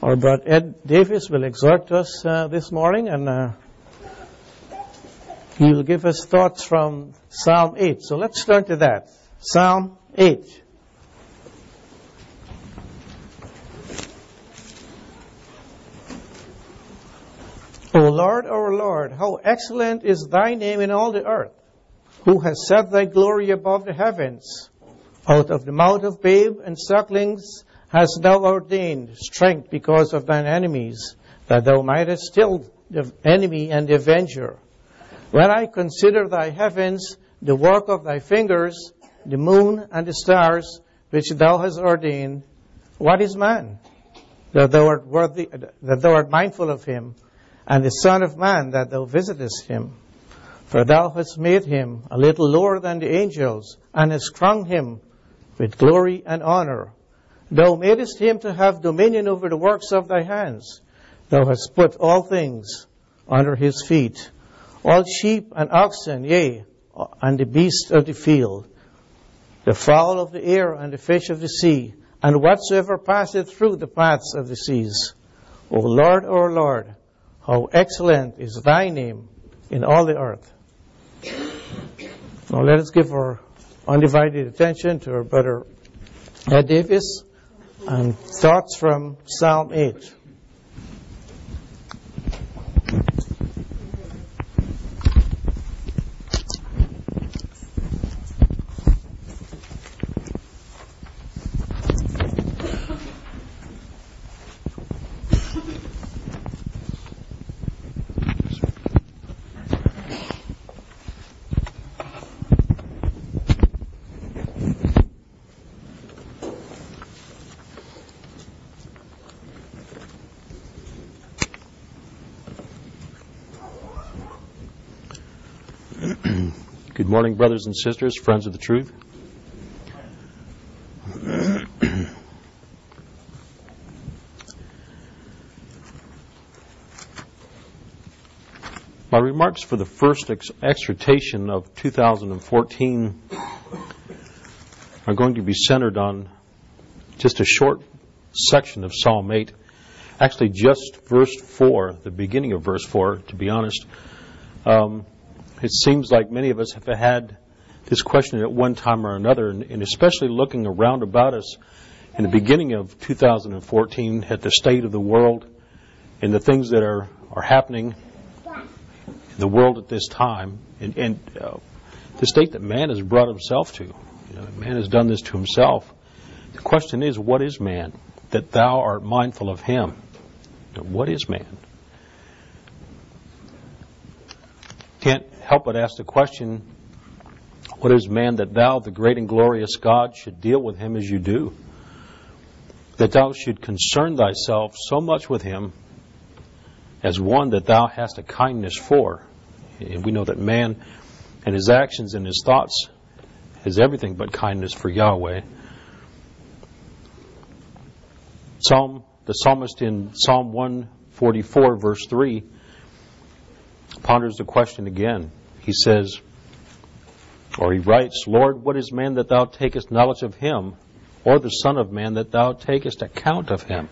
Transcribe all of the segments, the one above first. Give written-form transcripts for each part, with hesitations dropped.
Our brother Ed Davis will exhort us this morning, and he will give us thoughts from Psalm 8. So let's turn to that. Psalm 8. O Lord, our Lord, how excellent is thy name in all the earth, who has set thy glory above the heavens. Out of the mouth of babe and sucklings hast thou ordained strength because of thine enemies, that thou mightest still the enemy and the avenger. When I consider thy heavens, the work of thy fingers, the moon and the stars, which thou hast ordained, what is man, that thou art mindful of him, and the Son of Man, that thou visitest him? For thou hast made him a little lower than the angels, and hast crowned him with glory and honor. Thou madest him to have dominion over the works of thy hands. Thou hast put all things under his feet, all sheep and oxen, yea, and the beasts of the field, the fowl of the air and the fish of the sea, and whatsoever passeth through the paths of the seas. O Lord, our Lord, how excellent is thy name in all the earth. Now let us give our undivided attention to our brother Ed Davis and thoughts from Psalm 8. Good morning, brothers and sisters, friends of the truth. My remarks for the first exhortation of 2014 are going to be centered on just a short section of Psalm 8. Actually, just verse 4, the beginning of verse 4, to be honest. It seems like many of us have had this question at one time or another, and especially looking around about us in the beginning of 2014 at the state of the world and the things that are happening in the world at this time, and the state that man has brought himself to. Man has done this to himself. The question is, what is man, that thou art mindful of him? What is man? Can't help but ask the question, what is man that thou, the great and glorious God, should deal with him as you do? That thou should concern thyself so much with him as one that thou hast a kindness for. And we know that man and his actions and his thoughts has everything but kindness for Yahweh. The psalmist in Psalm 144, verse 3, ponders the question again. He says, or he writes, Lord, what is man that thou takest knowledge of him, or the son of man that thou takest account of him?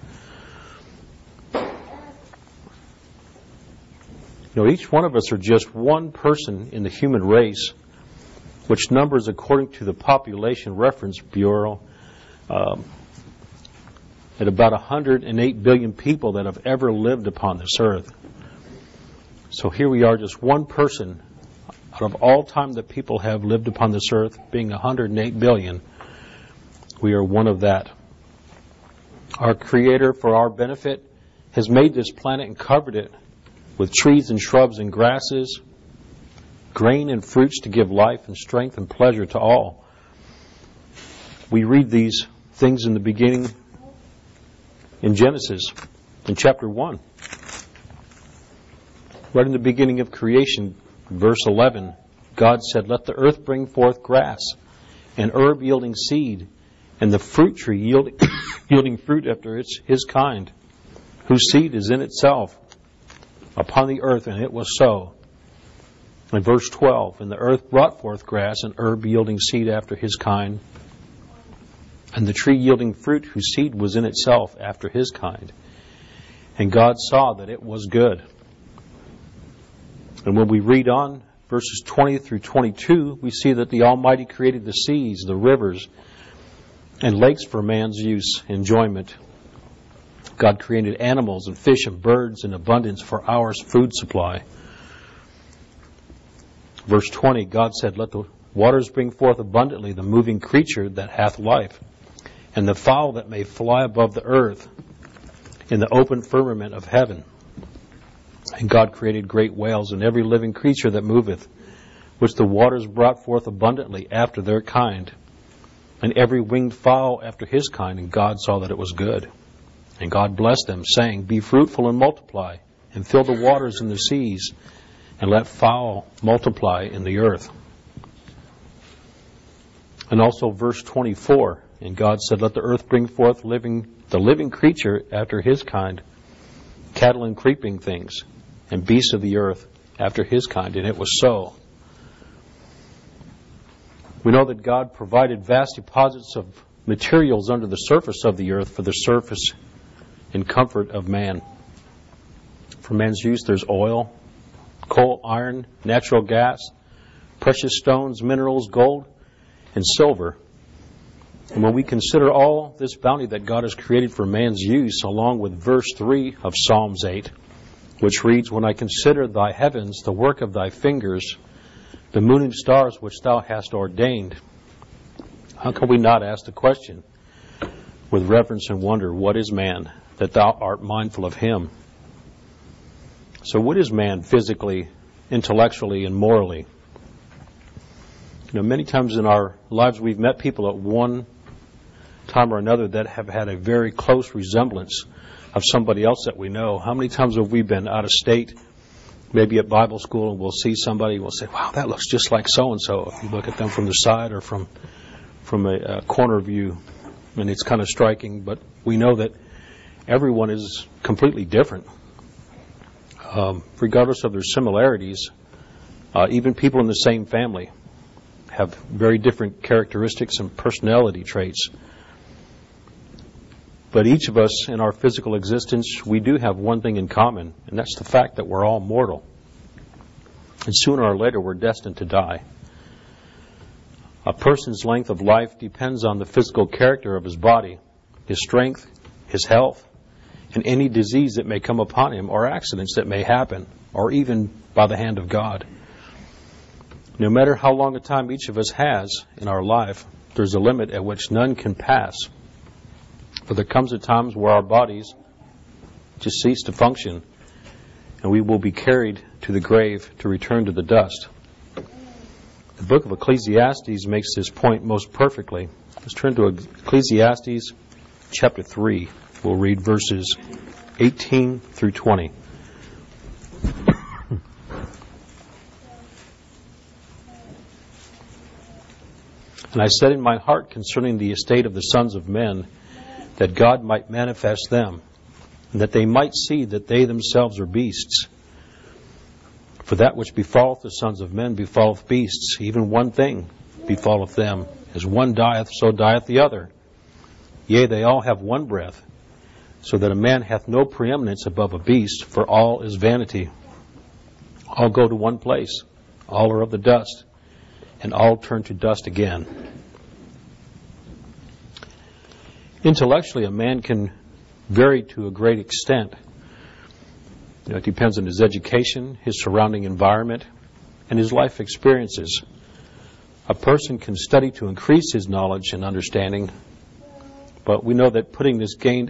Each one of us are just one person in the human race, which numbers, according to the Population Reference Bureau, at about 108 billion people that have ever lived upon this earth. So here we are, just one person out of all time that people have lived upon this earth, being 108 billion. We are one of that. Our Creator, for our benefit, has made this planet and covered it with trees and shrubs and grasses, grain and fruits to give life and strength and pleasure to all. We read these things in the beginning in Genesis, in chapter 1. Right in the beginning of creation, verse 11, God said, let the earth bring forth grass, and herb yielding seed, and the fruit tree yielding fruit after his kind, whose seed is in itself upon the earth, and it was so. In verse 12, and the earth brought forth grass, and herb yielding seed after his kind, and the tree yielding fruit whose seed was in itself after his kind. And God saw that it was good. And when we read on, verses 20 through 22, we see that the Almighty created the seas, the rivers, and lakes for man's use, enjoyment. God created animals and fish and birds in abundance for our food supply. Verse 20, God said, "Let the waters bring forth abundantly the moving creature that hath life, and the fowl that may fly above the earth in the open firmament of heaven." And God created great whales and every living creature that moveth, which the waters brought forth abundantly after their kind, and every winged fowl after his kind. And God saw that it was good. And God blessed them, saying, "Be fruitful and multiply, and fill the waters in the seas, and let fowl multiply in the earth." And also verse 24, and God said, "Let the earth bring forth the living creature after his kind, cattle and creeping things, and beasts of the earth after his kind." And it was so. We know that God provided vast deposits of materials under the surface of the earth for the surface and comfort of man. For man's use, there's oil, coal, iron, natural gas, precious stones, minerals, gold, and silver. And when we consider all this bounty that God has created for man's use, along with verse 3 of Psalms 8, which reads, "When I consider thy heavens, the work of thy fingers, the moon and stars which thou hast ordained," how can we not ask the question with reverence and wonder, "What is man, that thou art mindful of him?" So what is man physically, intellectually, and morally? Many times in our lives we've met people at one time or another that have had a very close resemblance of somebody else that we know. How many times have we been out of state, maybe at Bible school, and we'll see somebody, we'll say, "Wow, that looks just like so-and-so." If you look at them from the side or from a corner view, and it's kind of striking, but we know that everyone is completely different. Regardless of their similarities, even people in the same family have very different characteristics and personality traits. But each of us in our physical existence, we do have one thing in common, and that's the fact that we're all mortal. And sooner or later, we're destined to die. A person's length of life depends on the physical character of his body, his strength, his health, and any disease that may come upon him, or accidents that may happen, or even by the hand of God. No matter how long a time each of us has in our life, there's a limit at which none can pass. For there comes a time where our bodies just cease to function, and we will be carried to the grave to return to the dust. The book of Ecclesiastes makes this point most perfectly. Let's turn to Ecclesiastes chapter 3. We'll read verses 18 through 20. "And I said in my heart concerning the estate of the sons of men, that God might manifest them, and that they might see that they themselves are beasts. For that which befalleth the sons of men befalleth beasts, even one thing befalleth them. As one dieth, so dieth the other. Yea, they all have one breath, so that a man hath no preeminence above a beast, for all is vanity. All go to one place, all are of the dust, and all turn to dust again." Intellectually, a man can vary to a great extent. It depends on his education, his surrounding environment, and his life experiences. A person can study to increase his knowledge and understanding, but we know that putting this gained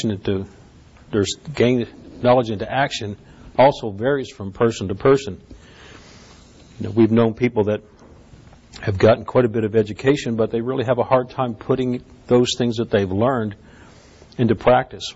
knowledge into action also varies from person to person. We've known people that have gotten quite a bit of education, but they really have a hard time putting those things that they've learned into practice.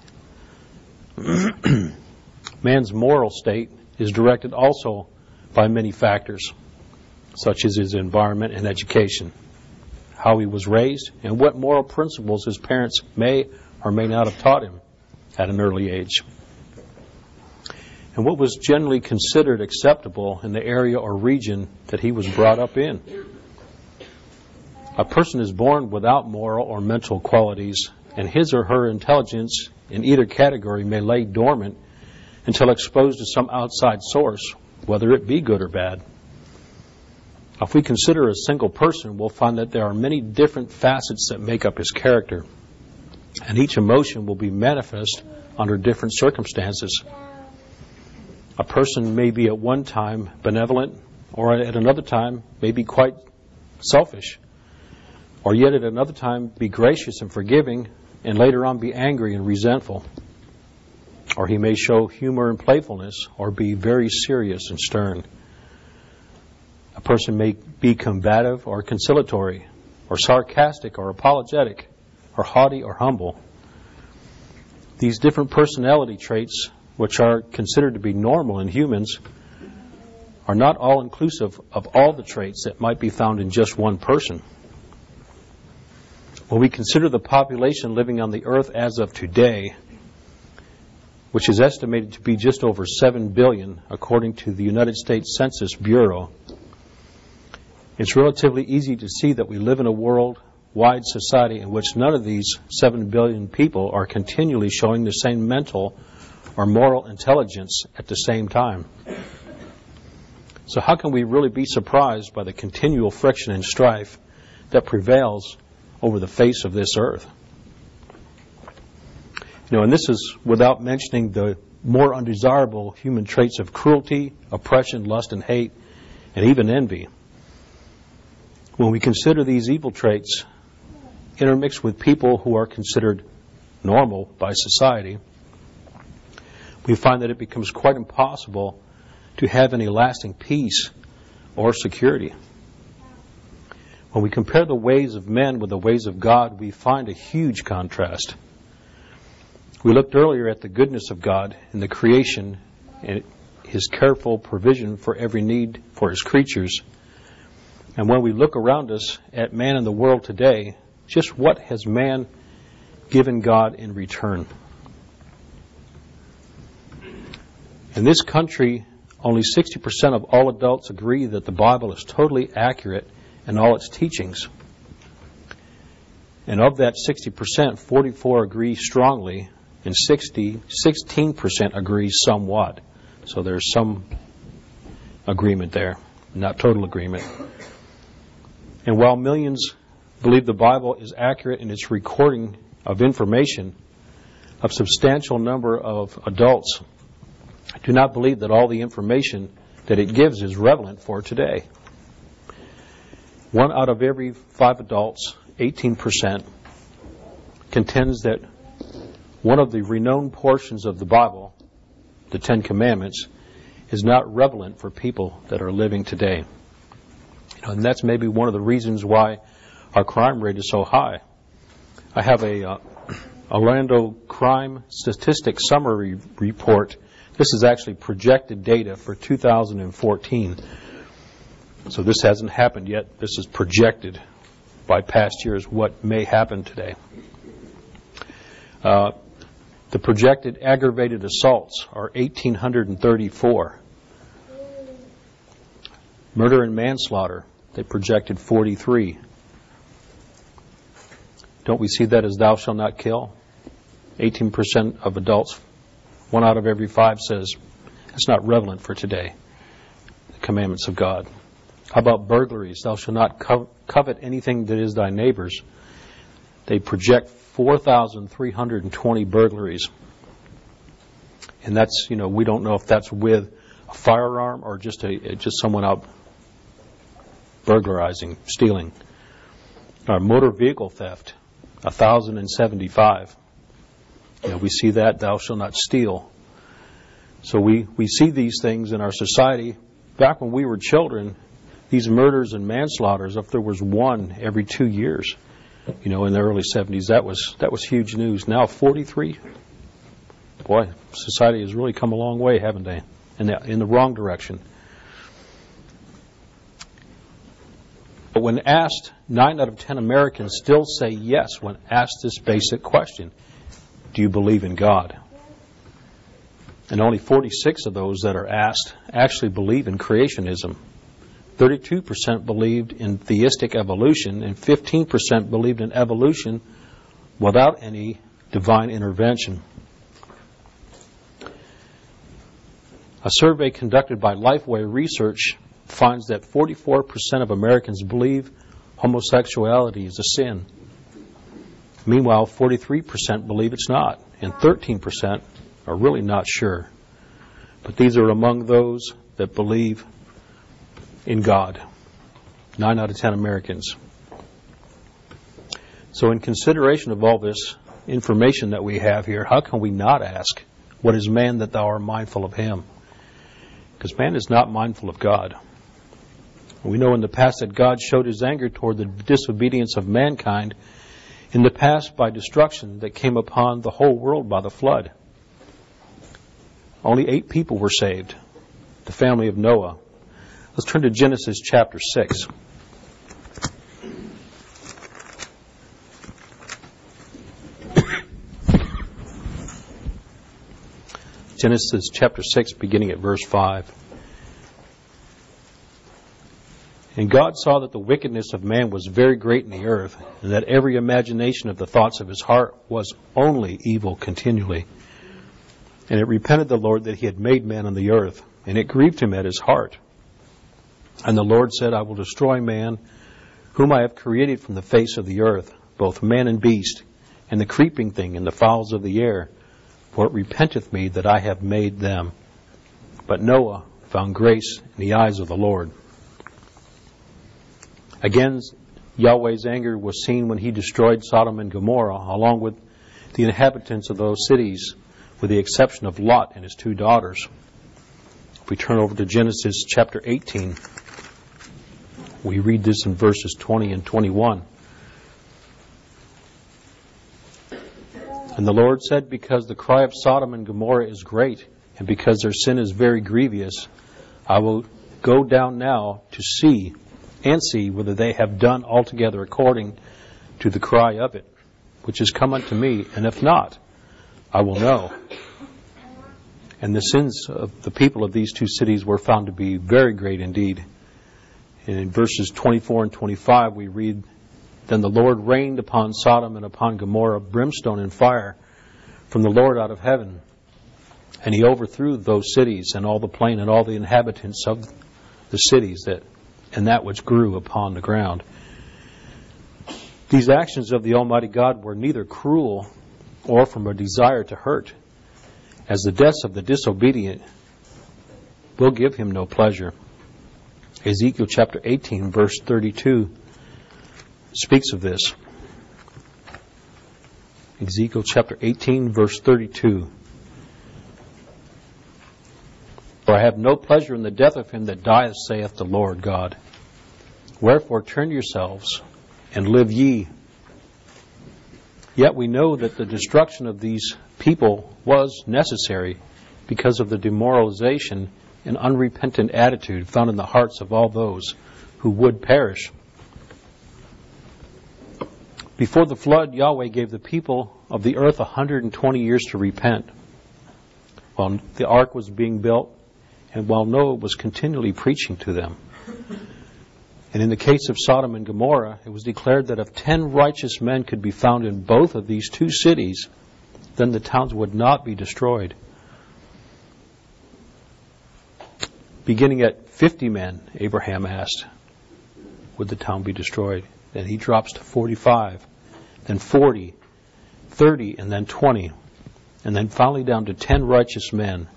Man's moral state is directed also by many factors, such as his environment and education, how he was raised, and what moral principles his parents may or may not have taught him at an early age, and what was generally considered acceptable in the area or region that he was brought up in. A person is born without moral or mental qualities and his or her intelligence in either category may lay dormant until exposed to some outside source, whether it be good or bad. If we consider a single person, we'll find that there are many different facets that make up his character, and each emotion will be manifest under different circumstances. A person may be at one time benevolent, or at another time may be quite selfish, or yet at another time be gracious and forgiving, and later on be angry and resentful. Or he may show humor and playfulness, or be very serious and stern. A person may be combative or conciliatory, or sarcastic or apologetic, or haughty or humble. These different personality traits, which are considered to be normal in humans, are not all inclusive of all the traits that might be found in just one person. When we consider the population living on the earth as of today, which is estimated to be just over 7 billion, according to the United States Census Bureau, it's relatively easy to see that we live in a worldwide society in which none of these 7 billion people are continually showing the same mental or moral intelligence at the same time. So how can we really be surprised by the continual friction and strife that prevails over the face of this earth? And this is without mentioning the more undesirable human traits of cruelty, oppression, lust, and hate, and even envy. When we consider these evil traits intermixed with people who are considered normal by society, we find that it becomes quite impossible to have any lasting peace or security. When we compare the ways of men with the ways of God, we find a huge contrast. We looked earlier at the goodness of God in the creation and His careful provision for every need for His creatures. And when we look around us at man in the world today, just what has man given God in return? In this country, only 60% of all adults agree that the Bible is totally accurate in all its teachings. And of that 60%, 44 agree strongly, and 16% agree somewhat. So there's some agreement there, not total agreement. And while millions believe the Bible is accurate in its recording of information, a substantial number of adults do not believe that all the information that it gives is relevant for today. 1 out of every 5 adults, 18%, contends that one of the renowned portions of the Bible, the Ten Commandments, is not relevant for people that are living today. And that's maybe one of the reasons why our crime rate is so high. I have a Orlando Crime Statistics Summary Report. This is actually projected data for 2014. So this hasn't happened yet. This is projected by past years what may happen today. The projected aggravated assaults are 1,834. Murder and manslaughter, they projected 43. Don't we see that as thou shalt not kill? 18% of adults, 1 out of every 5 says it's not relevant for today, the commandments of God. How about burglaries? Thou shalt not covet anything that is thy neighbor's. They project 4,320 burglaries. And that's, we don't know if that's with a firearm or just someone out burglarizing, stealing. Motor vehicle theft, 1,075. We see that, thou shalt not steal. So we see these things in our society. Back when we were children, these murders and manslaughters, if there was one every 2 years, in the early 70s, that was huge news. Now 43. Boy, society has really come a long way, haven't they? In the wrong direction. But when asked, 9 out of 10 Americans still say yes when asked this basic question: do you believe in God? And only 46 of those that are asked actually believe in creationism. 32% believed in theistic evolution, and 15% believed in evolution without any divine intervention. A survey conducted by Lifeway Research finds that 44% of Americans believe homosexuality is a sin. Meanwhile, 43% believe it's not, and 13% are really not sure. But these are among those that believe in God. 9 out of 10 Americans. So in consideration of all this information that we have here, how can we not ask, what is man that thou art mindful of him? Because man is not mindful of God. We know in the past that God showed his anger toward the disobedience of mankind in the past by destruction that came upon the whole world by the flood. Only 8 people were saved, the family of Noah. Let's turn to Genesis chapter 6. Genesis chapter 6, beginning at verse 5. And God saw that the wickedness of man was very great in the earth, and that every imagination of the thoughts of his heart was only evil continually. And it repented the Lord that he had made man on the earth, and it grieved him at his heart. And the Lord said, I will destroy man, whom I have created from the face of the earth, both man and beast, and the creeping thing, and the fowls of the air. For it repenteth me that I have made them. But Noah found grace in the eyes of the Lord. Again, Yahweh's anger was seen when he destroyed Sodom and Gomorrah, along with the inhabitants of those cities, with the exception of Lot and his 2 daughters. If we turn over to Genesis chapter 18, we read this in verses 20 and 21. And the Lord said, because the cry of Sodom and Gomorrah is great, and because their sin is very grievous, I will go down now to see whether they have done altogether according to the cry of it, which is come unto me, and if not, I will know. And the sins of the people of these 2 cities were found to be very great indeed. And in verses 24 and 25 we read, Then the Lord rained upon Sodom and upon Gomorrah brimstone and fire from the Lord out of heaven. And he overthrew those cities and all the plain and all the inhabitants of the cities and that which grew upon the ground. These actions of the Almighty God were neither cruel or from a desire to hurt, as the deaths of the disobedient will give him no pleasure. Ezekiel chapter 18, verse 32 speaks of this. Ezekiel chapter 18, verse 32. For I have no pleasure in the death of him that dieth, saith the Lord God. Wherefore turn yourselves and live ye. Yet we know that the destruction of these people was necessary because of the demoralization and unrepentant attitude found in the hearts of all those who would perish. Before the flood, Yahweh gave the people of the earth 120 years to repent. While the ark was being built, and while Noah was continually preaching to them. And in the case of Sodom and Gomorrah, it was declared that if 10 righteous men could be found in both of these 2 cities, then the towns would not be destroyed. Beginning at 50 men, Abraham asked, would the town be destroyed? Then he drops to 45, then 40, 30, and then 20, and then finally down to 10 righteous men.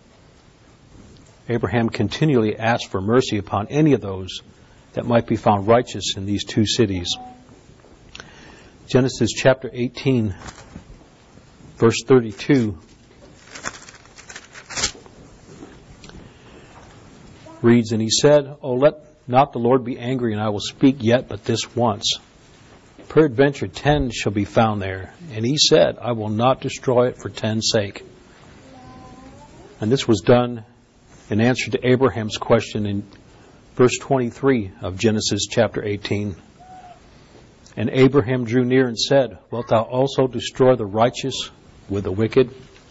Abraham continually asked for mercy upon any of those that might be found righteous in these 2 cities. Genesis chapter 18, verse 32 reads, And he said, O let not the Lord be angry, and I will speak yet but this once. Peradventure 10 shall be found there. And he said, I will not destroy it for 10's sake. And this was done in answer to Abraham's question in verse 23 of Genesis chapter 18. And Abraham drew near and said, Wilt thou also destroy the righteous with the wicked?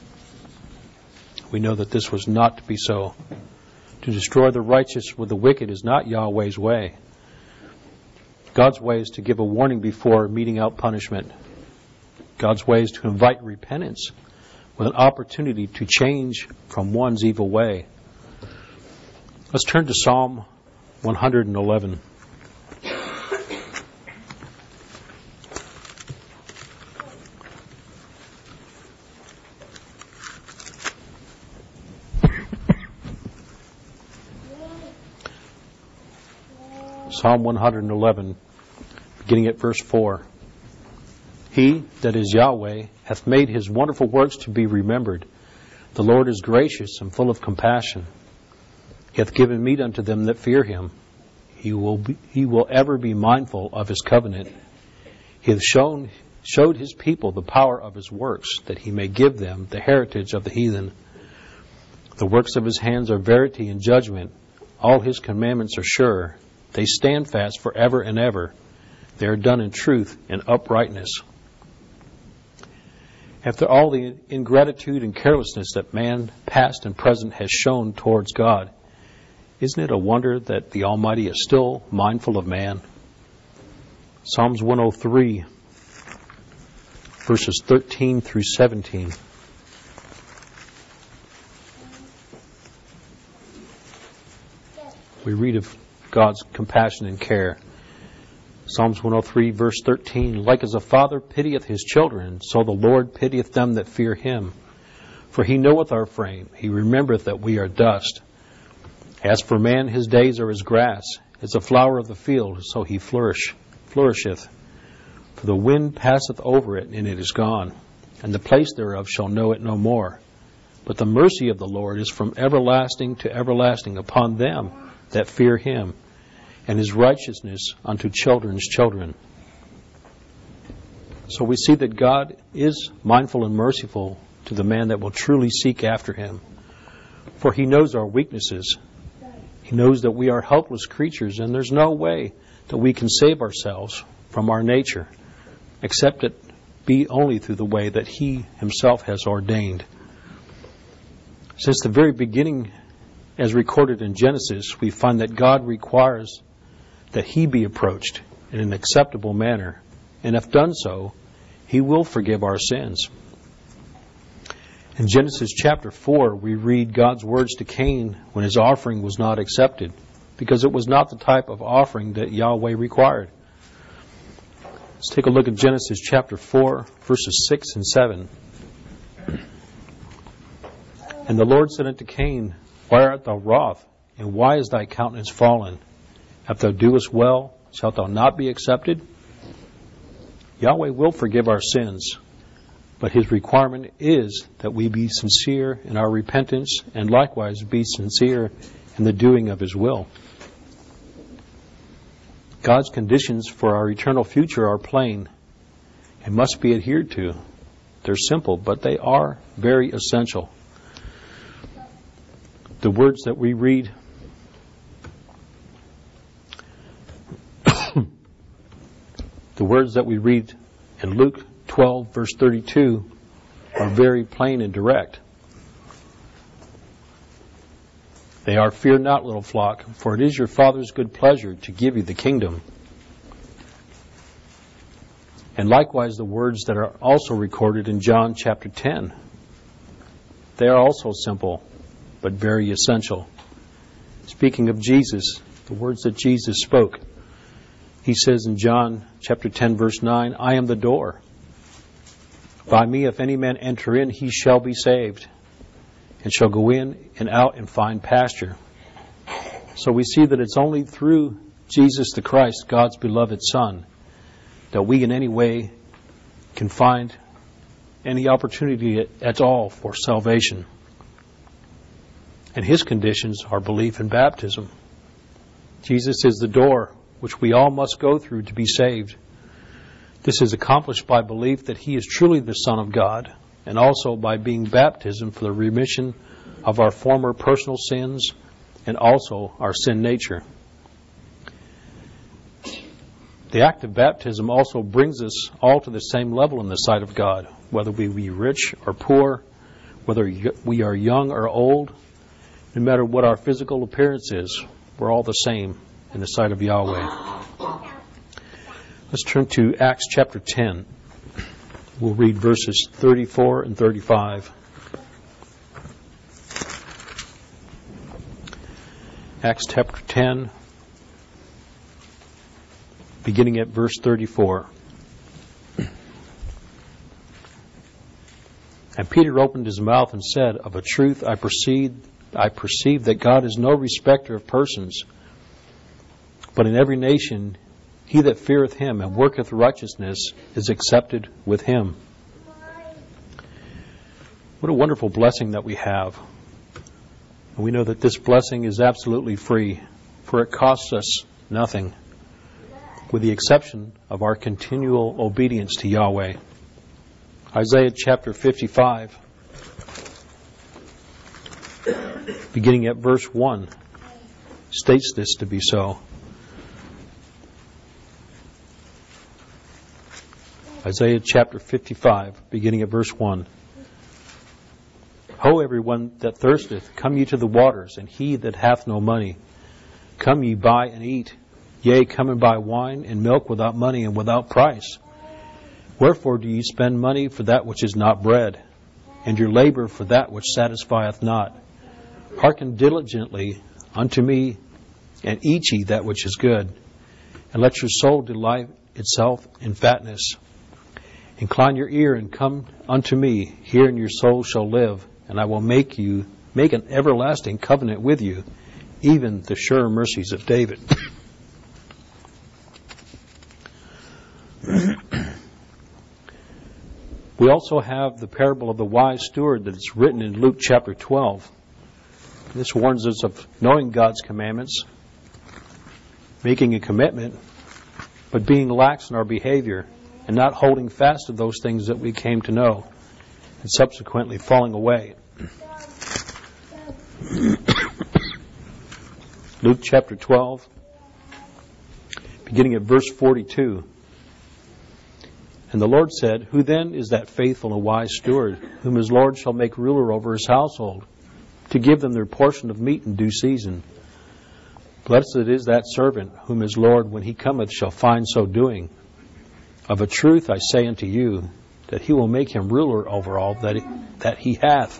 We know that this was not to be so. To destroy the righteous with the wicked is not Yahweh's way. God's way is to give a warning before meting out punishment. God's way is to invite repentance with an opportunity to change from one's evil way. Let's turn to Psalm 111. Psalm 111, beginning at verse 4. He, that is Yahweh, hath made his wonderful works to be remembered. The Lord is gracious and full of compassion. He hath given meat unto them that fear him. He will ever be mindful of his covenant. He hath showed his people the power of his works, that he may give them the heritage of the heathen. The works of his hands are verity and judgment. All his commandments are sure. They stand fast forever and ever. They are done in truth and uprightness. After all the ingratitude and carelessness that man, past and present, has shown towards God, isn't it a wonder that the Almighty is still mindful of man? Psalms 103, verses 13 through 17. We read of God's compassion and care. Psalms 103, verse 13. Like as a father pitieth his children, so the Lord pitieth them that fear him. For he knoweth our frame. He remembereth that we are dust. As for man, his days are as grass, as a flower of the field, so he flourisheth. For the wind passeth over it, and it is gone, and the place thereof shall know it no more. But the mercy of the Lord is from everlasting to everlasting upon them that fear him, and his righteousness unto children's children. So we see that God is mindful and merciful to the man that will truly seek after him. For he knows our weaknesses. He knows that we are helpless creatures, and there's no way that we can save ourselves from our nature, except it be only through the way that he himself has ordained. Since the very beginning, as recorded in Genesis, we find that God requires that he be approached in an acceptable manner, and if done so, he will forgive our sins. In Genesis chapter 4, we read God's words to Cain when his offering was not accepted, because it was not the type of offering that Yahweh required. Let's take a look at Genesis chapter 4, verses 6 and 7. And the Lord said unto Cain, Why art thou wroth, and why is thy countenance fallen? If thou doest well, shalt thou not be accepted? Yahweh will forgive our sins, but his requirement is that we be sincere in our repentance and likewise be sincere in the doing of his will. God's conditions for our eternal future are plain and must be adhered to. They're simple, but they are very essential. The words that we read in Luke 12, verse 32 are very plain and direct. They are, Fear not, little flock, for it is your Father's good pleasure to give you the kingdom. And likewise the words that are also recorded in John chapter 10. They are also simple, but very essential. Speaking of Jesus, the words that Jesus spoke, he says in John chapter 10, verse 9, I am the door. By me, if any man enter in, he shall be saved, and shall go in and out and find pasture. So we see that it's only through Jesus the Christ, God's beloved Son, that we in any way can find any opportunity at all for salvation. And his conditions are belief in baptism. Jesus is the door which we all must go through to be saved. This is accomplished by belief that he is truly the Son of God, and also by being baptized for the remission of our former personal sins and also our sin nature. The act of baptism also brings us all to the same level in the sight of God, whether we be rich or poor, whether we are young or old, no matter what our physical appearance is, we're all the same in the sight of Yahweh. Let's turn to Acts chapter 10. We'll read verses 34 and 35. Acts chapter 10, beginning at verse 34. And Peter opened his mouth and said, Of a truth I perceive that God is no respecter of persons, but in every nation he that feareth him and worketh righteousness is accepted with him. What a wonderful blessing that we have. And we know that this blessing is absolutely free, for it costs us nothing, with the exception of our continual obedience to Yahweh. Isaiah chapter 55, beginning at verse 1, states this to be so. Isaiah chapter 55, beginning at verse 1. Ho, everyone that thirsteth, come ye to the waters, and he that hath no money, come ye buy and eat. Yea, come and buy wine and milk without money and without price. Wherefore do ye spend money for that which is not bread, and your labor for that which satisfieth not? Hearken diligently unto me, and eat ye that which is good, and let your soul delight itself in fatness. Incline your ear and come unto me, hear and your soul shall live, and I will make an everlasting covenant with you, even the sure mercies of David. We also have the parable of the wise steward that is written in Luke chapter 12. This warns us of knowing God's commandments, making a commitment, but being lax in our behavior and not holding fast to those things that we came to know and subsequently falling away. Luke chapter 12, beginning at verse 42. And the Lord said, Who then is that faithful and wise steward, whom his Lord shall make ruler over his household, to give them their portion of meat in due season? Blessed is that servant, whom his Lord, when he cometh, shall find so doing. Of a truth I say unto you, that he will make him ruler over all that he hath.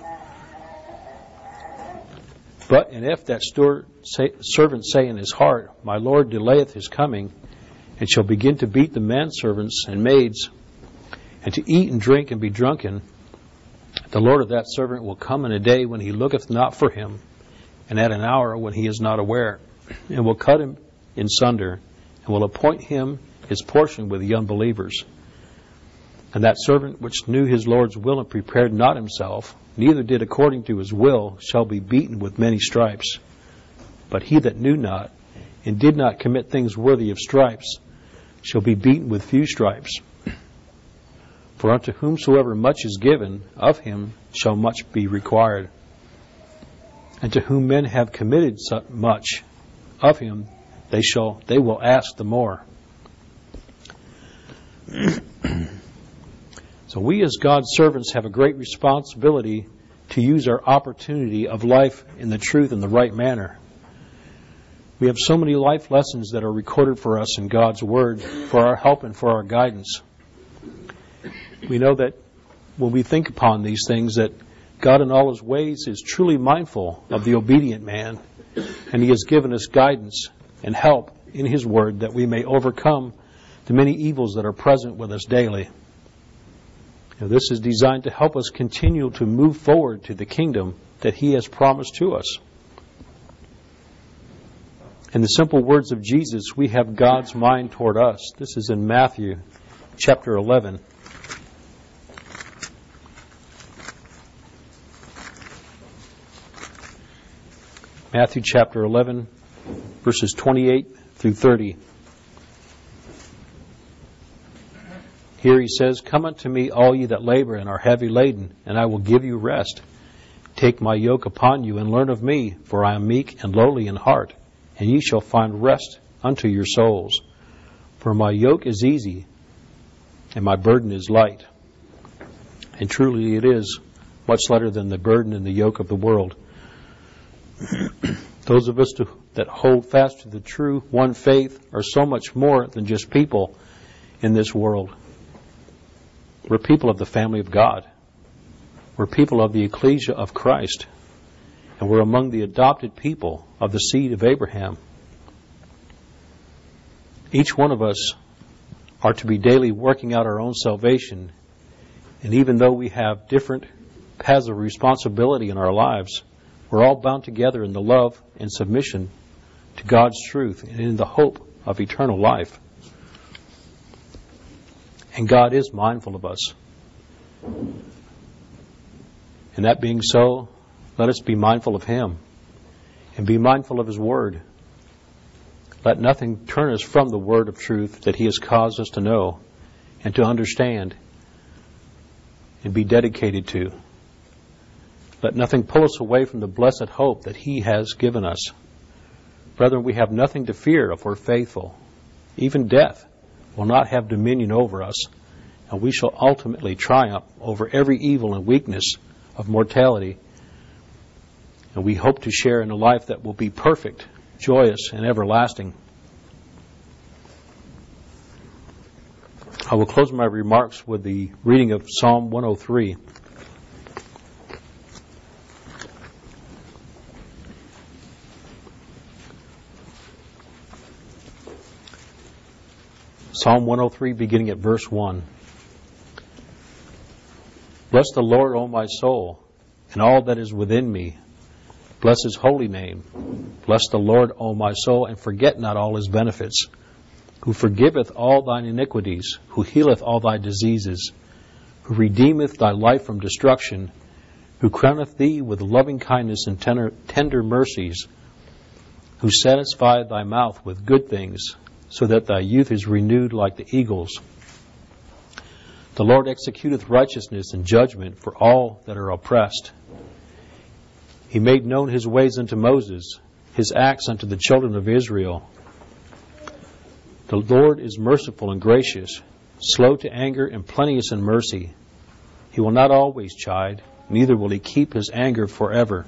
But and if that servant say in his heart, My Lord delayeth his coming, and shall begin to beat the manservants and maids, and to eat and drink and be drunken, the Lord of that servant will come in a day when he looketh not for him, and at an hour when he is not aware, and will cut him in sunder, and will appoint him his portion with the unbelievers. And that servant which knew his Lord's will and prepared not himself, neither did according to his will, shall be beaten with many stripes. But he that knew not, and did not commit things worthy of stripes, shall be beaten with few stripes. For unto whomsoever much is given, of him shall much be required. And to whom men have committed much, of him they will ask the more. So we as God's servants have a great responsibility to use our opportunity of life in the truth and the right manner. We have so many life lessons that are recorded for us in God's Word for our help and for our guidance. We know that when we think upon these things, that God in all His ways is truly mindful of the obedient man, and He has given us guidance and help in His Word that we may overcome the many evils that are present with us daily. Now, this is designed to help us continue to move forward to the kingdom that He has promised to us. In the simple words of Jesus, we have God's mind toward us. This is in Matthew chapter 11. Matthew chapter 11, verses 28 through 30. Here He says, Come unto me, all ye that labor and are heavy laden, and I will give you rest. Take my yoke upon you, and learn of me, for I am meek and lowly in heart, and ye shall find rest unto your souls. For my yoke is easy, and my burden is light. And truly it is much lighter than the burden and the yoke of the world. Those of us that hold fast to the true one faith are so much more than just people in this world. We're people of the family of God. We're people of the ecclesia of Christ. And we're among the adopted people of the seed of Abraham. Each one of us are to be daily working out our own salvation. And even though we have different paths of responsibility in our lives, we're all bound together in the love and submission to God's truth and in the hope of eternal life. And God is mindful of us. And that being so, let us be mindful of Him and be mindful of His Word. Let nothing turn us from the Word of truth that He has caused us to know and to understand and be dedicated to. Let nothing pull us away from the blessed hope that He has given us. Brethren, we have nothing to fear if we're faithful. Even death will not have dominion over us, and we shall ultimately triumph over every evil and weakness of mortality. And we hope to share in a life that will be perfect, joyous, and everlasting. I will close my remarks with the reading of Psalm 103. Psalm 103, beginning at verse 1. Bless the Lord, O my soul, and all that is within me. Bless His holy name. Bless the Lord, O my soul, and forget not all His benefits, who forgiveth all thine iniquities, who healeth all thy diseases, who redeemeth thy life from destruction, who crowneth thee with loving kindness and tender mercies, who satisfieth thy mouth with good things, so that thy youth is renewed like the eagles. The Lord executeth righteousness and judgment for all that are oppressed. He made known His ways unto Moses, His acts unto the children of Israel. The Lord is merciful and gracious, slow to anger and plenteous in mercy. He will not always chide, neither will He keep His anger forever.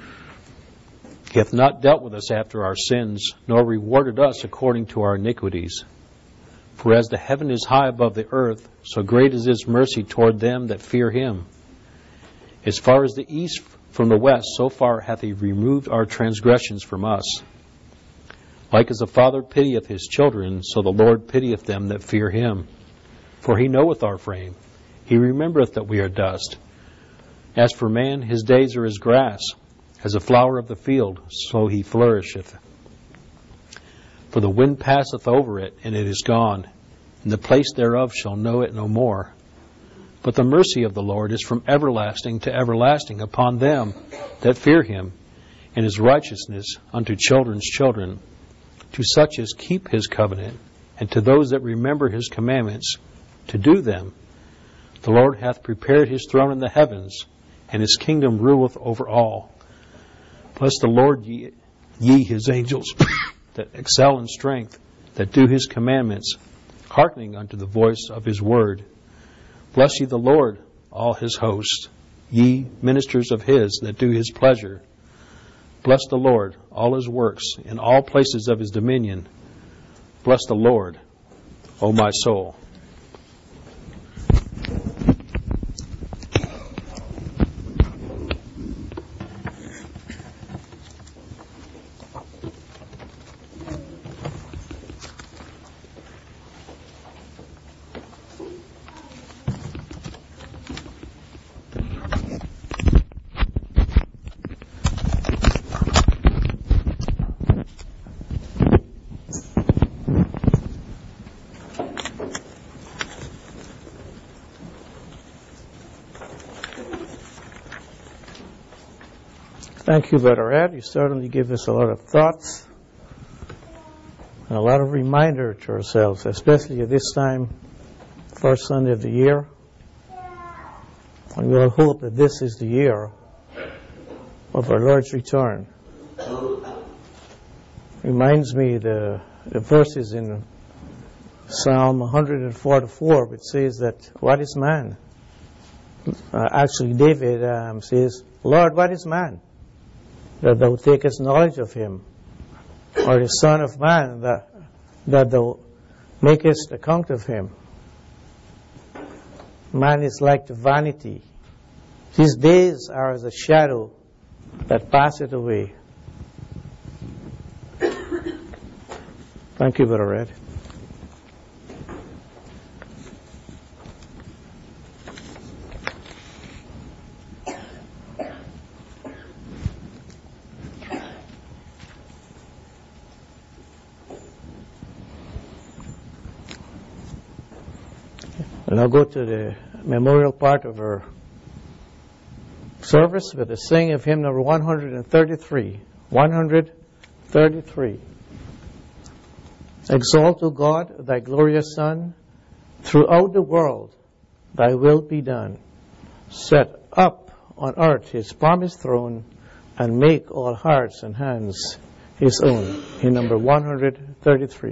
He hath not dealt with us after our sins, nor rewarded us according to our iniquities. For as the heaven is high above the earth, so great is His mercy toward them that fear Him. As far as the east from the west, so far hath He removed our transgressions from us. Like as a father pitieth his children, so the Lord pitieth them that fear Him. For He knoweth our frame. He remembereth that we are dust. As for man, his days are as grass. As a flower of the field, so he flourisheth. For the wind passeth over it, and it is gone, and the place thereof shall know it no more. But the mercy of the Lord is from everlasting to everlasting upon them that fear Him, and His righteousness unto children's children, to such as keep His covenant, and to those that remember His commandments, to do them. The Lord hath prepared His throne in the heavens, and His kingdom ruleth over all. Bless the Lord, ye His angels, that excel in strength, that do His commandments, hearkening unto the voice of His word. Bless ye the Lord, all His hosts, ye ministers of His, that do His pleasure. Bless the Lord, all His works, in all places of His dominion. Bless the Lord, O my soul. Thank you, Brother Ed. You certainly give us a lot of thoughts and a lot of reminder to ourselves, especially at this time, first Sunday of the year. And we all hope that this is the year of our Lord's return. Reminds me the verses in Psalm 144, which says that, what is man? Actually, David says, Lord, what is man, that thou takest knowledge of him? Or the Son of Man, that thou makest account of him? Man is like to vanity. His days are as a shadow that passeth away. Thank you, Brother Ed. We'll now go to the memorial part of our service with the singing of hymn number 133. 133. Exalt, O God, thy glorious Son, throughout the world thy will be done. Set up on earth his promised throne, and make all hearts and hands his own. Hymn number 133.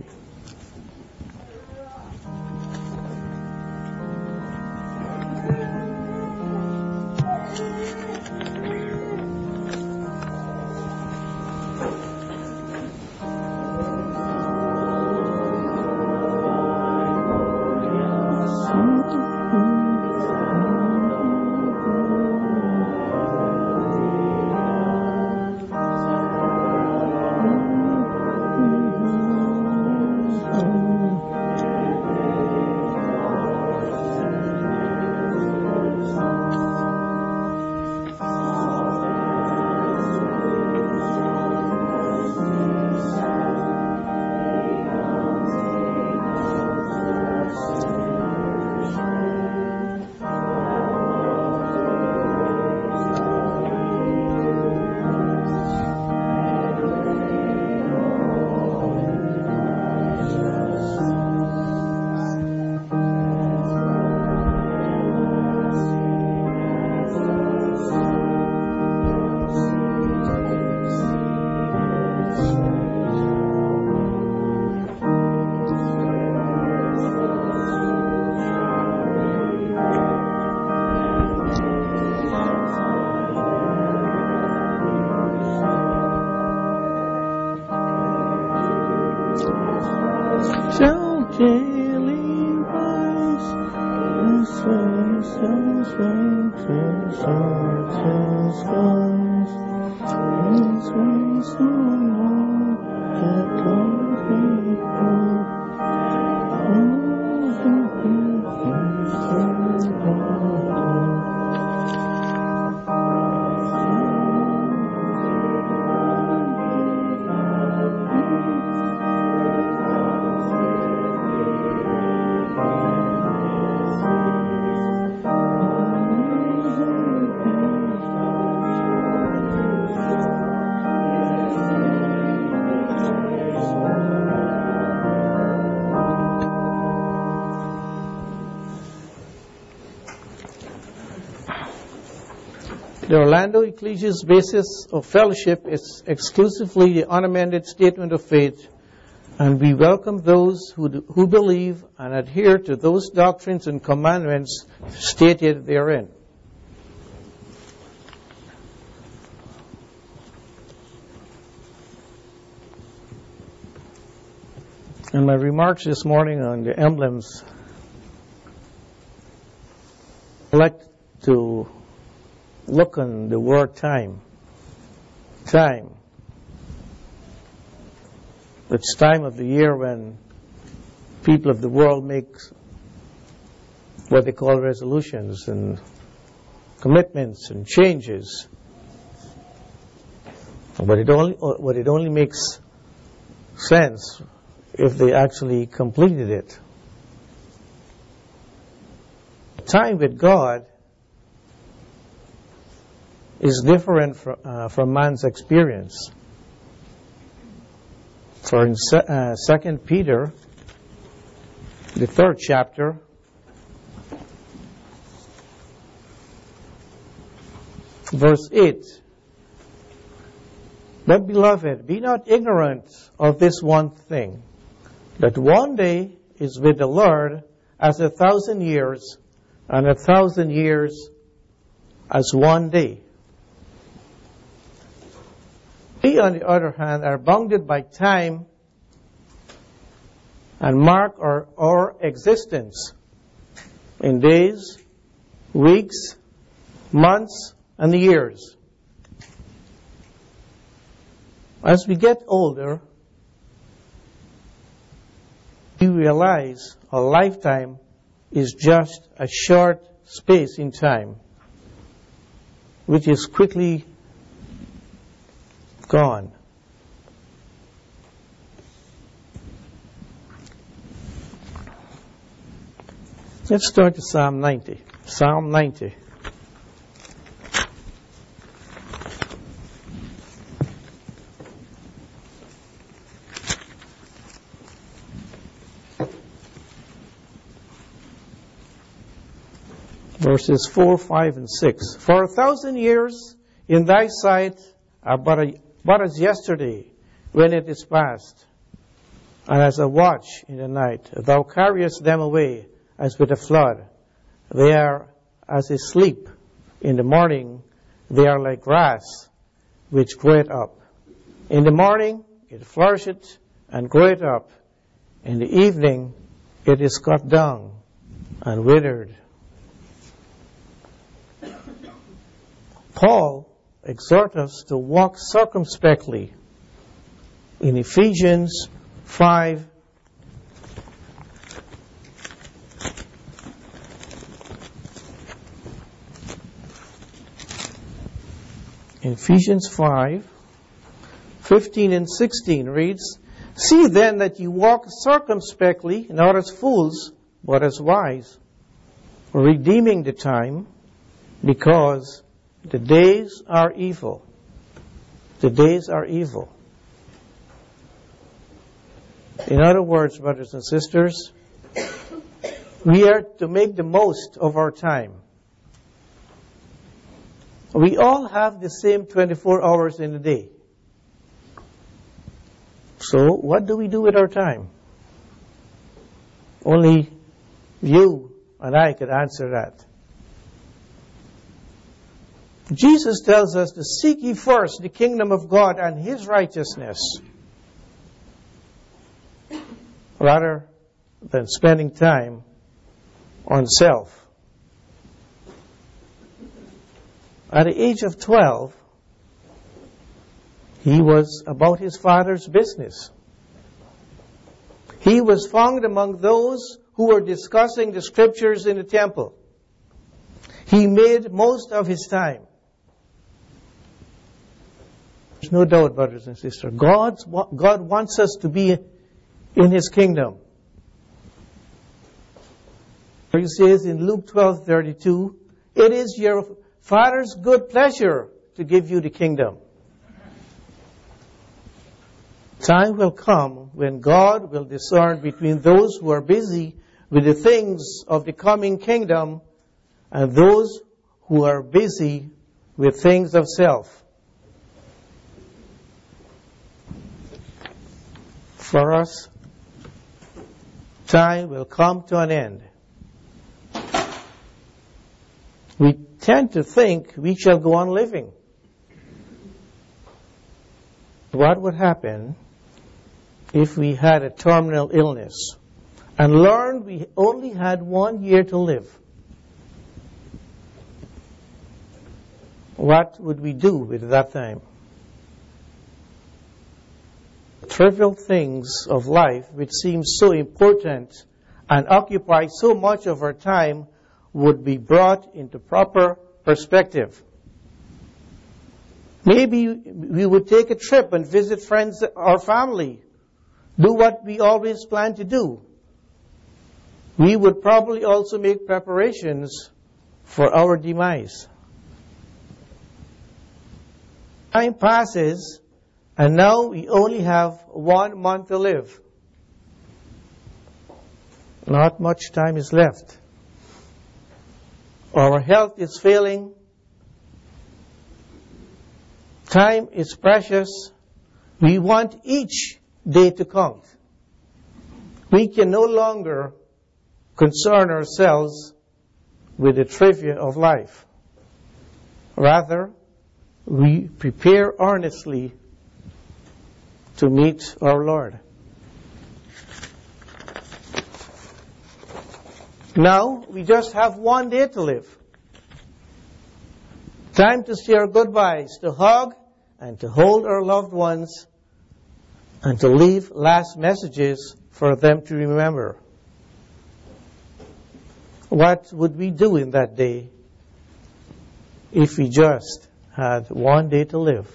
The Orlando Ecclesia's basis of fellowship is exclusively the unamended statement of faith, and we welcome those who believe and adhere to those doctrines and commandments stated therein. In my remarks this morning on the emblems, I'd like to look on the word time. Time. It's time of the year when people of the world make what they call resolutions and commitments and changes. But it only makes sense if they actually completed it. Time with God is different from man's experience. For in 2 Peter, the 3rd chapter, verse 8, but beloved, be not ignorant of this one thing, that one day is with the Lord as 1,000 years, and 1,000 years as one day. We, on the other hand, are bounded by time and mark our existence in days, weeks, months, and years. As we get older, we realize a lifetime is just a short space in time, which is quickly gone. Let's turn to Psalm 90. Psalm 90. Verses 4, 5, and 6. For 1,000 years in thy sight are but as yesterday when it is past, and as a watch in the night. Thou carriest them away as with a flood. They are as a sleep. In the morning they are like grass which groweth up. In the morning it flourisheth and groweth up. In the evening it is cut down and withered. Paul exhorts us to walk circumspectly in Ephesians 5. In Ephesians 5, 15 and 16 reads, See then that you walk circumspectly, not as fools, but as wise, redeeming the time, because the days are evil. The days are evil. In other words, brothers and sisters, we are to make the most of our time. We all have the same 24 hours in a day. So, what do we do with our time? Only you and I could answer that. Jesus tells us to seek ye first the kingdom of God and His righteousness, rather than spending time on self. At the age of 12, he was about his father's business. He was found among those who were discussing the scriptures in the temple. He made most of his time. There's no doubt, brothers and sisters, God wants us to be in His kingdom. He says in Luke 12:32, it is your Father's good pleasure to give you the kingdom. Time will come when God will discern between those who are busy with the things of the coming kingdom and those who are busy with things of self. For us, time will come to an end. We tend to think we shall go on living. What would happen if we had a terminal illness and learned we only had 1 year to live? What would we do with that time? Trivial things of life which seem so important and occupy so much of our time would be brought into proper perspective. Maybe we would take a trip and visit friends or family, do what we always plan to do. We would probably also make preparations for our demise. Time passes, and now we only have 1 month to live. Not much time is left. Our health is failing. Time is precious. We want each day to count. We can no longer concern ourselves with the trivia of life. Rather, we prepare earnestly to meet our Lord. Now, we just have 1 day to live. Time to say our goodbyes, to hug and to hold our loved ones, and to leave last messages for them to remember. What would we do in that day if we just had one day to live?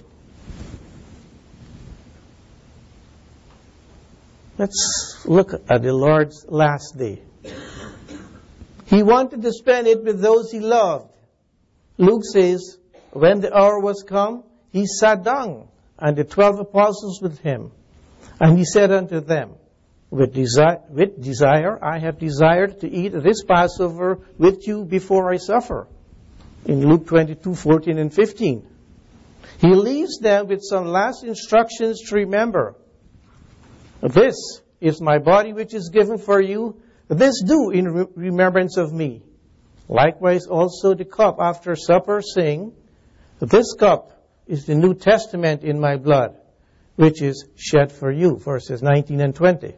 Let's look at the Lord's last day. He wanted to spend it with those he loved. Luke says, when the hour was come, he sat down, and the 12 apostles with him. And he said unto them, with desire, I have desired to eat this Passover with you before I suffer. In Luke 22:14 and 15. He leaves them with some last instructions to remember. This is my body which is given for you. This do in remembrance of me. Likewise also the cup after supper, saying, this cup is the New Testament in my blood, which is shed for you. Verses 19 and 20.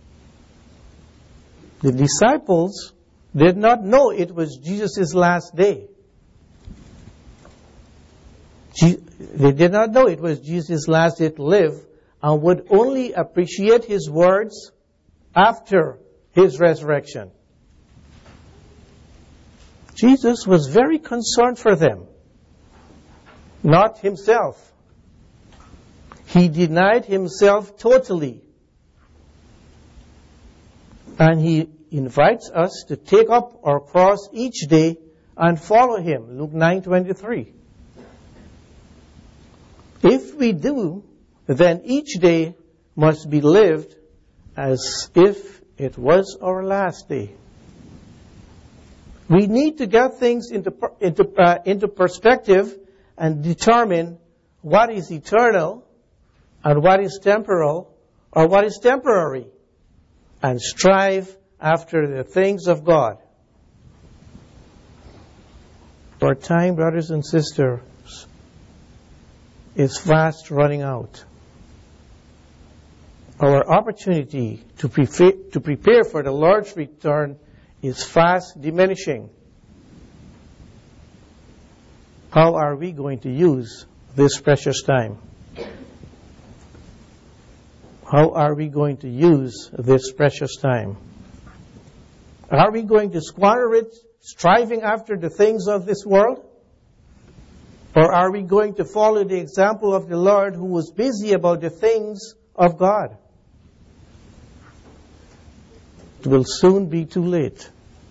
The disciples did not know it was Jesus' last day. They did not know it was Jesus' last day to live, and would only appreciate his words after his resurrection. Jesus was very concerned for them, not himself. He denied himself totally. And he invites us to take up our cross each day and follow him. Luke 9:23. If we do, then each day must be lived as if it was our last day. We need to get things into perspective and determine what is eternal and what is temporal or what is temporary, and strive after the things of God. Our time, brothers and sisters, is fast running out. Our opportunity to prepare for the Lord's return is fast diminishing. How are we going to use this precious time? How are we going to use this precious time? Are we going to squander it striving after the things of this world? Or are we going to follow the example of the Lord, who was busy about the things of God? It will soon be too late.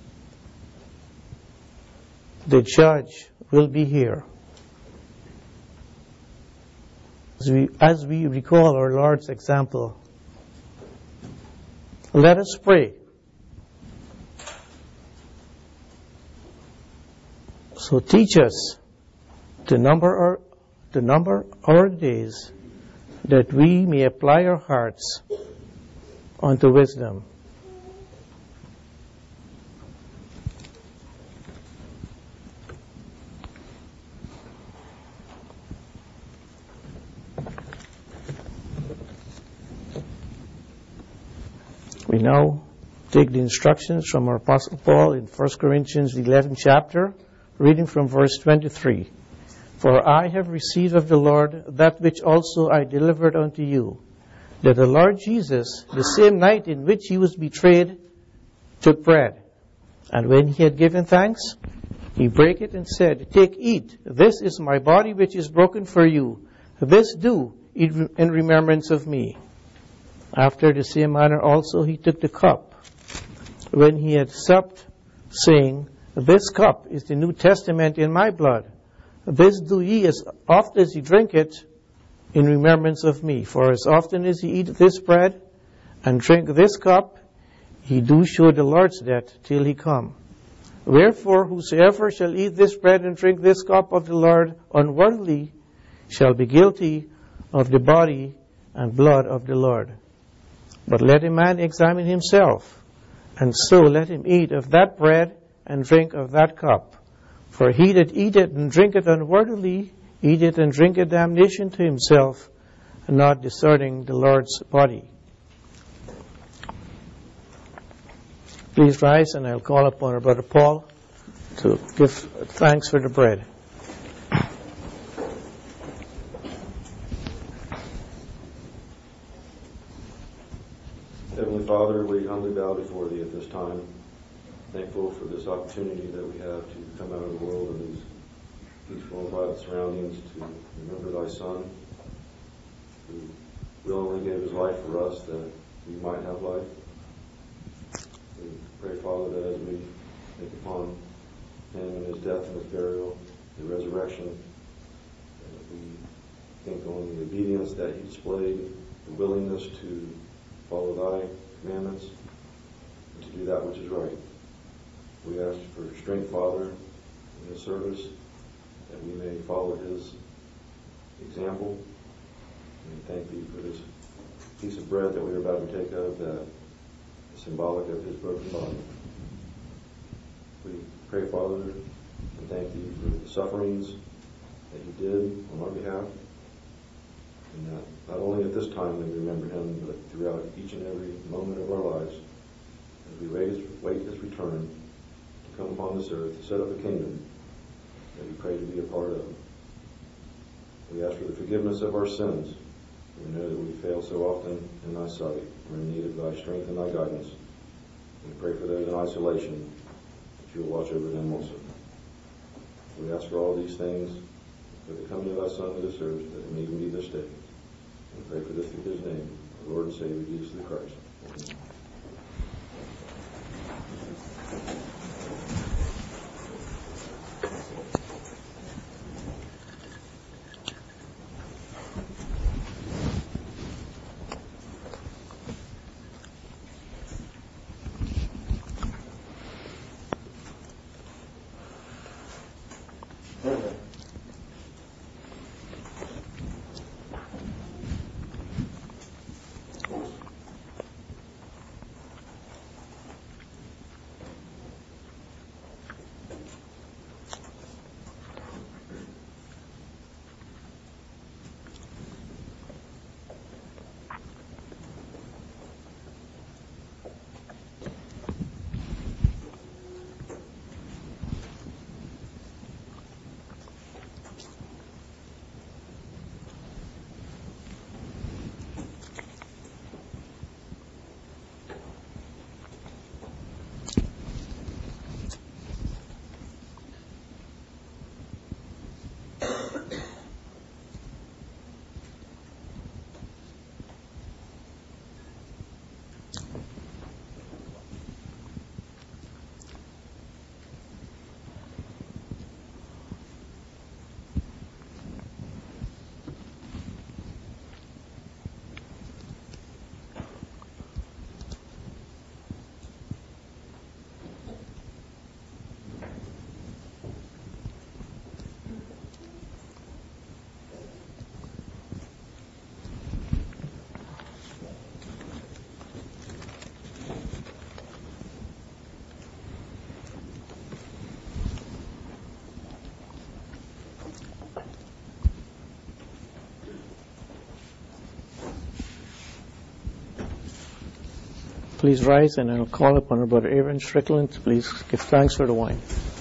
The judge will be here. As we recall our Lord's example, let us pray. So teach us to number our days, that we may apply our hearts unto wisdom. We now take the instructions from our Apostle Paul in 1 Corinthians, the 11th chapter, reading from verse 23. For I have received of the Lord that which also I delivered unto you, that the Lord Jesus, the same night in which he was betrayed, took bread. And when he had given thanks, he brake it and said, Take, eat, this is my body which is broken for you. This do in remembrance of me. After the same manner also he took the cup, when he had supped, saying, This cup is the New Testament in my blood. This do ye as oft as ye drink it in remembrance of me. For as often as ye eat this bread and drink this cup, ye do show the Lord's death till he come. Wherefore whosoever shall eat this bread and drink this cup of the Lord unworthily shall be guilty of the body and blood of the Lord. But let a man examine himself, and so let him eat of that bread and drink of that cup. For he that eateth and drinketh unworthily eateth and drinketh damnation to himself, and not discerning the Lord's body. Please rise, and I'll call upon our brother Paul to give thanks for the bread. Heavenly Father, we humbly bow before Thee at this time, thankful for this opportunity that we have to come out of the world in these peaceful and private surroundings to remember Thy Son, who willingly gave His life for us that we might have life. We pray, Father, that as we think upon Him and His death and His burial, the resurrection, that we think on the obedience that He displayed, the willingness to follow Thy commandments, and to do that which is right. We ask for strength, Father, in this service, that we may follow His example. And thank Thee for this piece of bread that we are about to take of, that is symbolic of His broken body. We pray, Father, and thank Thee for the sufferings that He did on our behalf, and that not only at this time that we remember Him, but throughout each and every moment of our lives, as we wait His return to come upon this earth, to set up a kingdom that we pray to be a part of. We ask for the forgiveness of our sins. We know that we fail so often in Thy sight. We're in need of Thy strength and Thy guidance. We pray for those in isolation, that You will watch over them also. We ask for all these things for the coming of Thy Son to this earth, that it may even be this day. We pray for this through His name, our Lord and Savior, Jesus the Christ. Amen. Please rise, and I'll call upon our brother Aaron Strickland to please give thanks for the wine.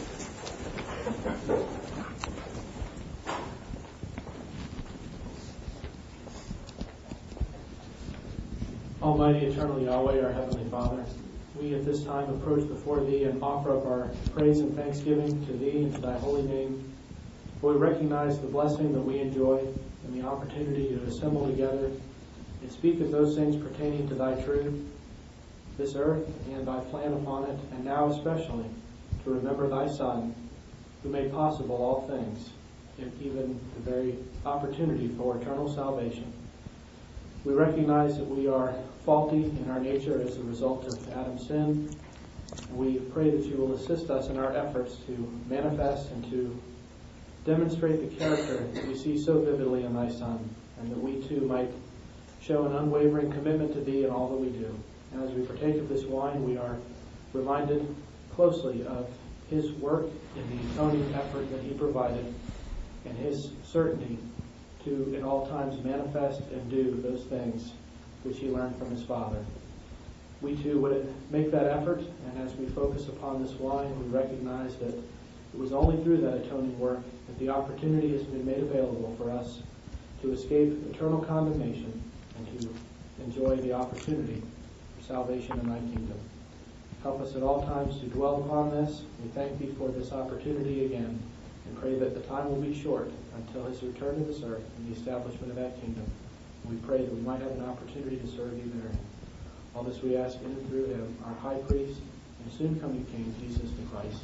Almighty, eternal Yahweh, our Heavenly Father, we at this time approach before Thee and offer up our praise and thanksgiving to Thee and to Thy holy name. For we recognize the blessing that we enjoy and the opportunity to assemble together and speak of those things pertaining to Thy truth, this earth and Thy plan upon it, and now especially to remember Thy Son, who made possible all things, and even the very opportunity for eternal salvation. We recognize that we are faulty in our nature as a result of Adam's sin. We pray that You will assist us in our efforts to manifest and to demonstrate the character that we see so vividly in Thy Son, and that we too might show an unwavering commitment to Thee in all that we do. And as we partake of this wine, we are reminded closely of His work in the atoning effort that He provided, and His certainty to, in all times, manifest and do those things which He learned from His Father. We too would make that effort, and as we focus upon this wine, we recognize that it was only through that atoning work that the opportunity has been made available for us to escape eternal condemnation and to enjoy the opportunity for salvation in thy kingdom. Help us at all times to dwell upon this. We thank thee for this opportunity again and pray that the time will be short until his return to this earth and the establishment of that kingdom. We pray that we might have an opportunity to serve you therein. All this we ask in and through him, our high priest and soon coming King, Jesus the Christ.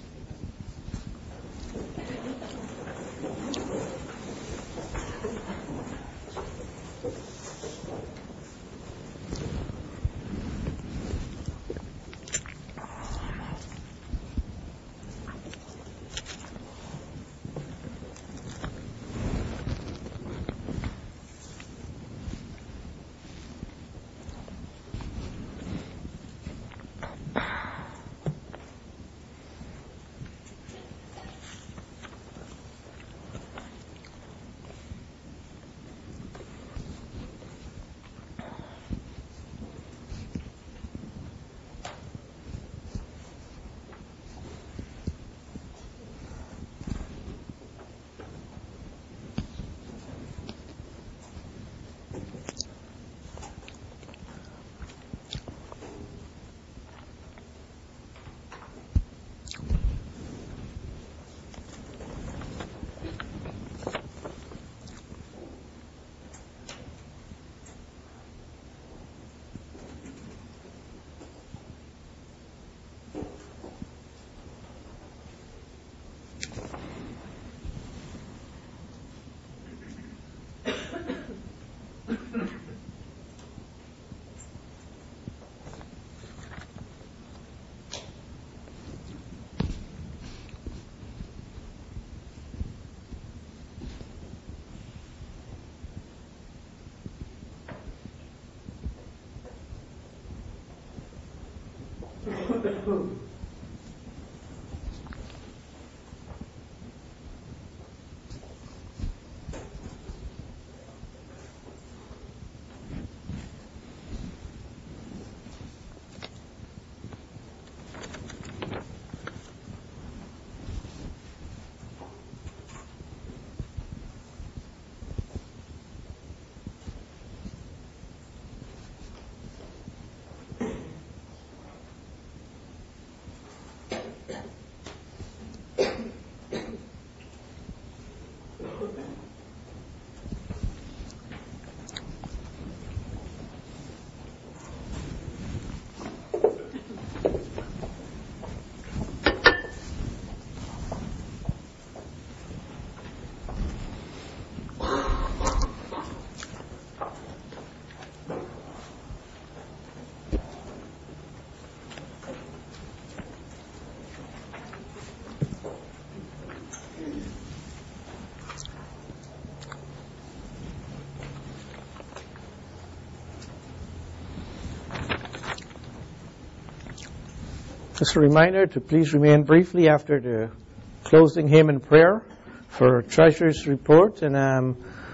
Just a reminder to please remain briefly after the closing hymn and prayer for Treasurer's report, and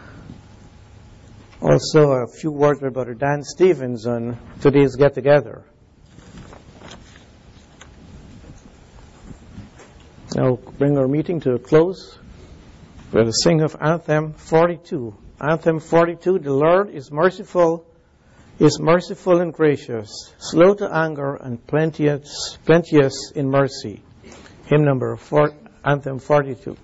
also a few words by Brother Dan Stevens on today's get-together. Now bring our meeting to a close with a sing of Anthem 42. Anthem 42, the Lord is merciful and gracious, slow to anger and plenteous in mercy. Hymn number 4, Anthem 42.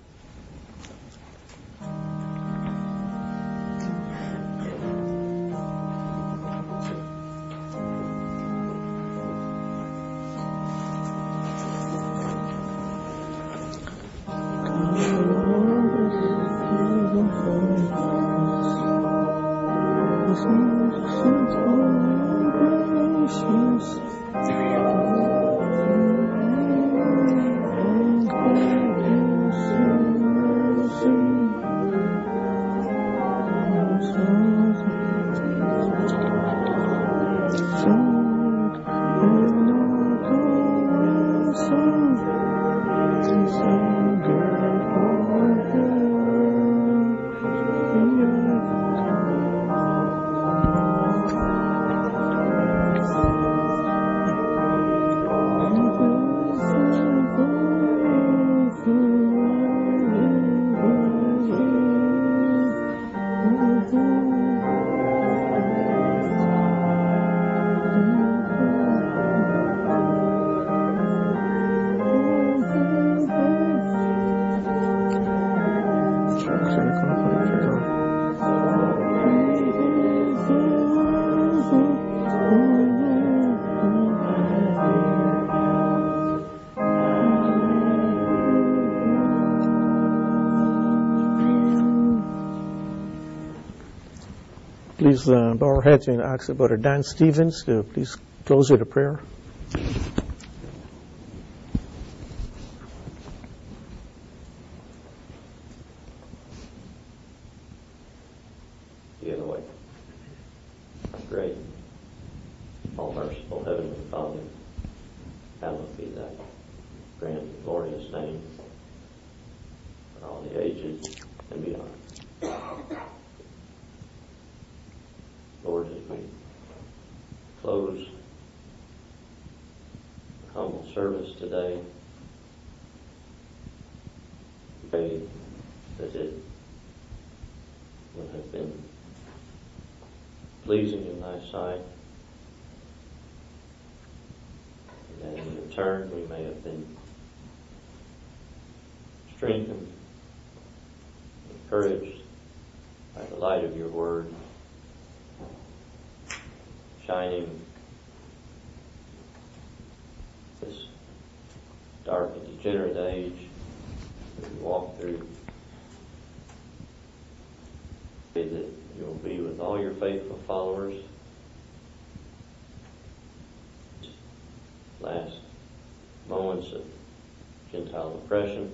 Please bow our heads and ask Brother Dan Stevens to please close with a prayer. The other way. Great. All merciful Heavenly Father, hallowed be thy grand and glorious name for all the ages and beyond. Lord, as we close the humble service today, we pray that it would have been pleasing in thy sight, and that in return we may have been strengthened, encouraged by the light of your word, shining this dark and degenerate age that we walk through. Pray that you will be with all your faithful followers. Last moments of Gentile oppression,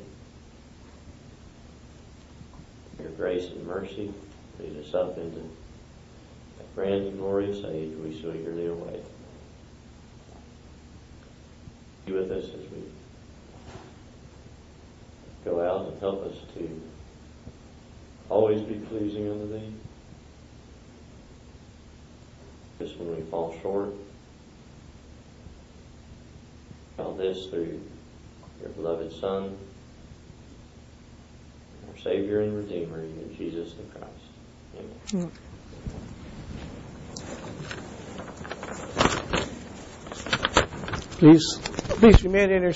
your grace and mercy lead us up into that grand and glorious age we so eagerly await. Be with us as we go out and help us to always be pleasing unto thee. Just when we fall short, all this through your beloved Son, our Savior and Redeemer, even Jesus the Christ. Amen. Please remain in your